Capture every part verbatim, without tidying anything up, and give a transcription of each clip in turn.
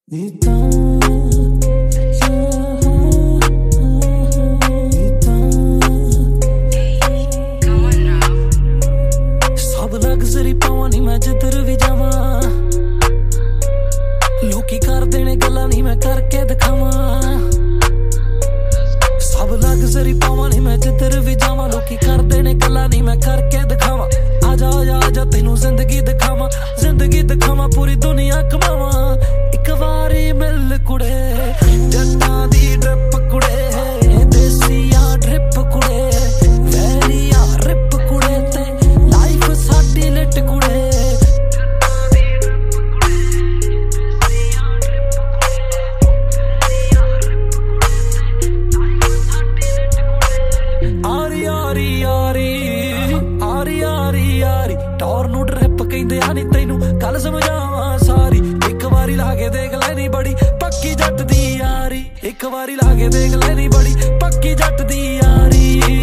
सब लग्जरी पावा नी मैं जिधर भी जावा, लोकी कर देने गल्लां नी मैं करके दिखावा। सब लग्जरी पावा नी मैं जिधर भी जावा, लोकी कर देने गल्लां नी मैं करके दिखावा। आजा आजा आजा तेनू जिंदगी दिखावा, जिंदगी दिखावा पूरी दुनिया कमावा। एक वारी मिल कुड़े जट्टां दी ड्रिप कुड़े, देसिया ड्रिप कुड़े, वैलिया रिप कुड़े ते लाइफ साडी लिट कुड़े। आरी आरी आरी आरी आरी आरी टौर नू ड्रिप कहंदे आ नी तैनू गल समझावां सारी। एक वारी ला के देख लैनी बड़ी पक्की जट दी यारी, एक वारी ला के देख लैनी बड़ी पक्की जट दी यारी।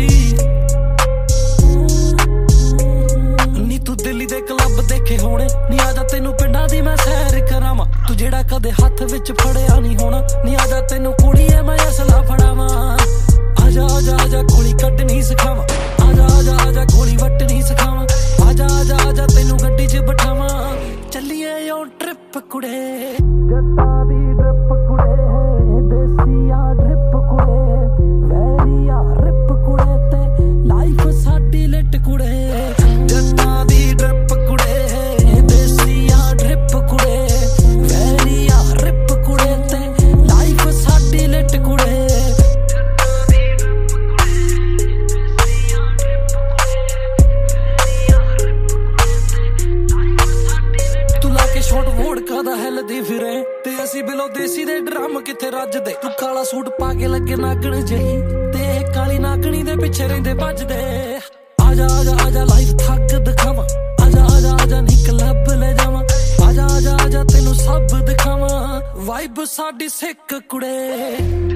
नी तू दिल्ली दे क्लब देखे होने, नी आजा तेनू पिंडां दी मैं सैर करावां। तू जेड़ा कदे हत्थ विच फड़िया नी होना, नी आजा तेनू कुड़ीए मैं असला फड़ावां। आजा आजा आजा गोली कड्डनी सिखावां, आजा आजा आजा गोली वट्टनी सिखावां। आजा आजा आजा तेनू गड्डी च बिठावां, चलिए ओ ट्रिप कुड़े। जट्टां दी ड्रिप कुड़े, देसिया ड्रिप कुड़े, वैलिया रिप कुड़े ते लाइफ साडी लिट कुड़े। जट्टां दी ड्रिप कुड़े, देसिया ड्रिप कुड़े, वैलिया रिप कुड़े ते लाइफ साडी लिट कुड़े। शॉट वोडका दा हेलदी फिरे ते असी बिलो देसी दे ड्रम किथे रजदे। तू काला सूट पा के लगे नागण जही ते काली नागणी दे पिछे रहिंदे भजदे। आजा आजा आजा लाइफ थक दिखावा, आजा आजा आजा नी क्लब ले जावा। आजा आजा आजा तेनू सब दिखावा, वाइब साडी सिक कुड़े।